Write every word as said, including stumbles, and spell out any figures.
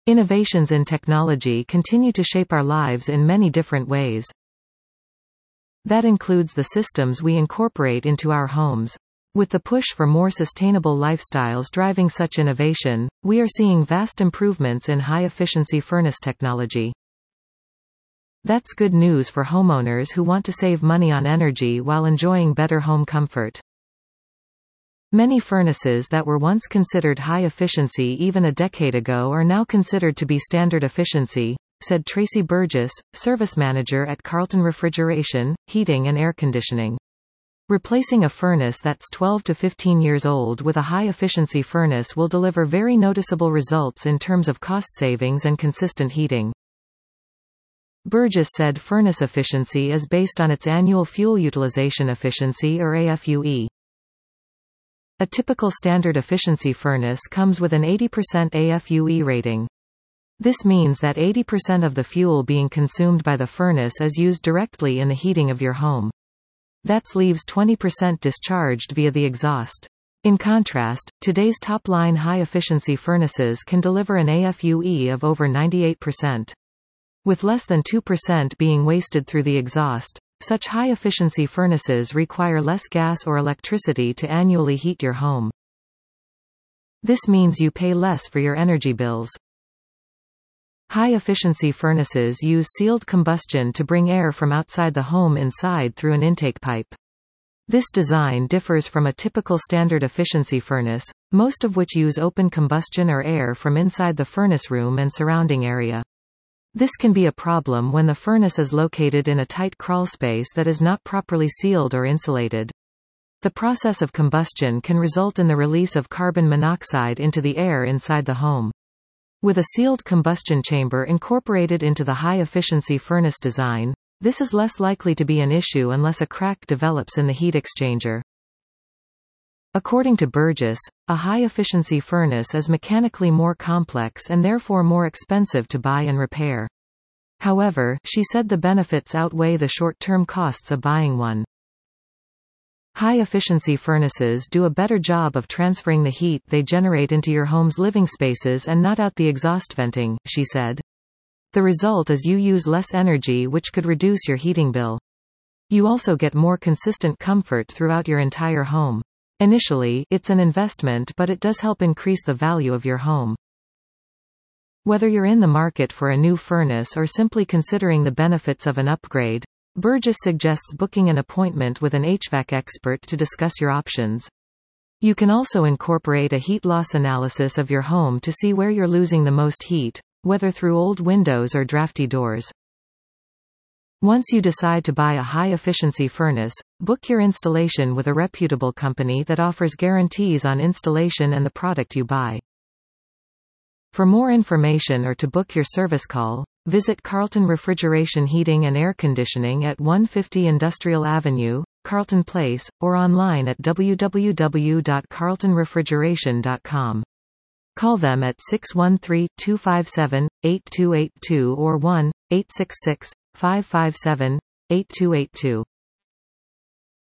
Innovations in technology continue to shape our lives in many different ways. That includes the systems we incorporate into our homes. With the push for more sustainable lifestyles driving such innovation, we are seeing vast improvements in high-efficiency furnace technology. That's good news for homeowners who want to save money on energy while enjoying better home comfort. Many furnaces that were once considered high efficiency even a decade ago are now considered to be standard efficiency, said Tracy Burgess, service manager at Carlton Refrigeration, Heating and Air Conditioning. Replacing a furnace that's twelve to fifteen years old with a high-efficiency furnace will deliver very noticeable results in terms of cost savings and consistent heating. Burgess said furnace efficiency is based on its annual fuel utilization efficiency or A F U E. A typical standard efficiency furnace comes with an eighty percent A F U E rating. This means that eighty percent of the fuel being consumed by the furnace is used directly in the heating of your home. That leaves twenty percent discharged via the exhaust. In contrast, today's top-line high-efficiency furnaces can deliver an A F U E of over ninety-eight percent. With less than two percent being wasted through the exhaust, such high-efficiency furnaces require less gas or electricity to annually heat your home. This means you pay less for your energy bills. High-efficiency furnaces use sealed combustion to bring air from outside the home inside through an intake pipe. This design differs from a typical standard efficiency furnace, most of which use open combustion or air from inside the furnace room and surrounding area. This can be a problem when the furnace is located in a tight crawlspace that is not properly sealed or insulated. The process of combustion can result in the release of carbon monoxide into the air inside the home. With a sealed combustion chamber incorporated into the high-efficiency furnace design, this is less likely to be an issue unless a crack develops in the heat exchanger. According to Burgess, a high-efficiency furnace is mechanically more complex and therefore more expensive to buy and repair. However, she said the benefits outweigh the short-term costs of buying one. High-efficiency furnaces do a better job of transferring the heat they generate into your home's living spaces and not out the exhaust venting, she said. The result is you use less energy, which could reduce your heating bill. You also get more consistent comfort throughout your entire home. Initially, it's an investment, but it does help increase the value of your home. Whether you're in the market for a new furnace or simply considering the benefits of an upgrade, Burgess suggests booking an appointment with an H V A C expert to discuss your options. You can also incorporate a heat loss analysis of your home to see where you're losing the most heat, whether through old windows or drafty doors. Once you decide to buy a high-efficiency furnace, book your installation with a reputable company that offers guarantees on installation and the product you buy. For more information or to book your service call, visit Carlton Refrigeration Heating and Air Conditioning at one fifty Industrial Avenue, Carlton Place, or online at w w w dot carlton refrigeration dot com. Call them at six one three, two five seven, eight two eight two or one eight six six, five five seven, eight two eight two.